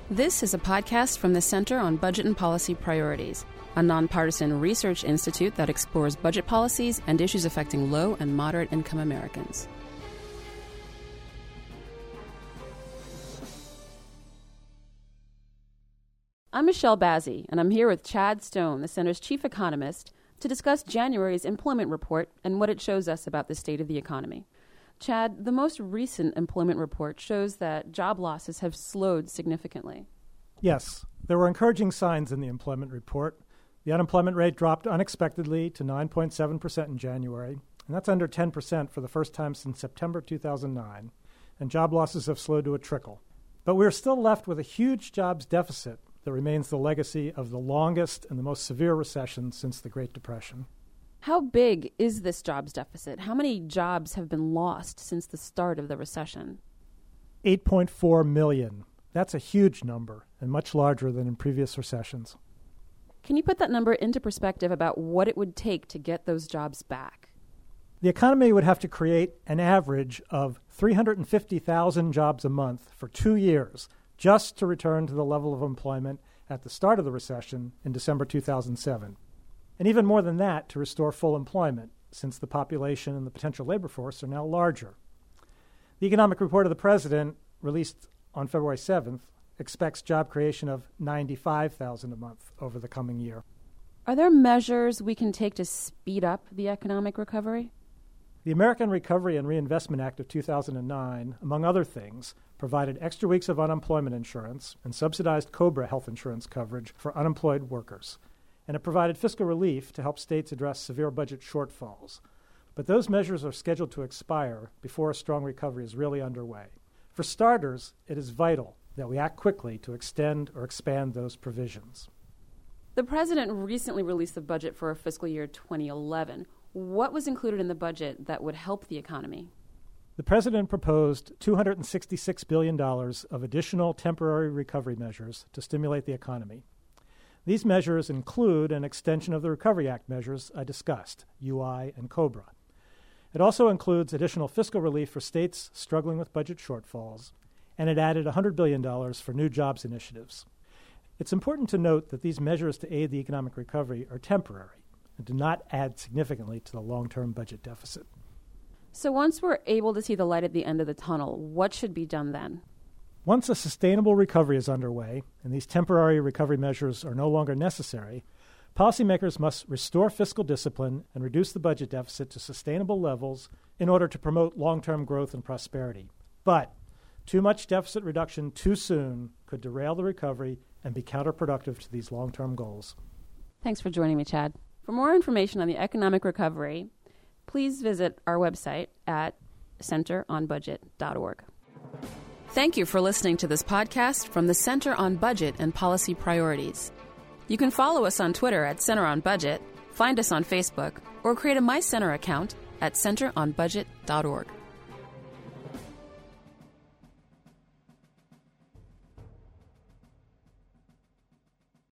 This is a podcast from the Center on Budget and Policy Priorities, a nonpartisan research institute that explores budget policies and issues affecting low and moderate income Americans. I'm Michelle Bazzi, and I'm here with Chad Stone, the center's chief economist, to discuss January's employment report and what it shows us about the state of the economy. Chad, the most recent employment report shows that job losses have slowed significantly. Yes, there were encouraging signs in the employment report. The unemployment rate dropped unexpectedly to 9.7% in January, and that's under 10% for the first time since September 2009, and job losses have slowed to a trickle. But we're still left with a huge jobs deficit that remains the legacy of the longest and the most severe recession since the Great Depression. How big is this jobs deficit? How many jobs have been lost since the start of the recession? 8.4 million. That's a huge number and much larger than in previous recessions. Can you put that number into perspective about what it would take to get those jobs back? The economy would have to create an average of 350,000 jobs a month for 2 years just to return to the level of employment at the start of the recession in December 2007. And even more than that to restore full employment, since the population and the potential labor force are now larger. The economic report of the president, released on February 7th, expects job creation of 95,000 a month over the coming year. Are there measures we can take to speed up the economic recovery? The American Recovery and Reinvestment Act of 2009, among other things, provided extra weeks of unemployment insurance and subsidized COBRA health insurance coverage for unemployed workers. And it provided fiscal relief to help states address severe budget shortfalls. But those measures are scheduled to expire before a strong recovery is really underway. For starters, it is vital that we act quickly to extend or expand those provisions. The president recently released the budget for fiscal year 2011. What was included in the budget that would help the economy? The president proposed $266 billion of additional temporary recovery measures to stimulate the economy. These measures include an extension of the Recovery Act measures I discussed, UI and COBRA. It also includes additional fiscal relief for states struggling with budget shortfalls, and it added $100 billion for new jobs initiatives. It's important to note that these measures to aid the economic recovery are temporary and do not add significantly to the long-term budget deficit. So once we're able to see the light at the end of the tunnel, what should be done then? Once a sustainable recovery is underway and these temporary recovery measures are no longer necessary, policymakers must restore fiscal discipline and reduce the budget deficit to sustainable levels in order to promote long-term growth and prosperity. But too much deficit reduction too soon could derail the recovery and be counterproductive to these long-term goals. Thanks for joining me, Chad. For more information on the economic recovery, please visit our website at centeronbudget.org. Thank you for listening to this podcast from the Center on Budget and Policy Priorities. You can follow us on Twitter at Center on Budget, find us on Facebook, or create a My Center account at centeronbudget.org.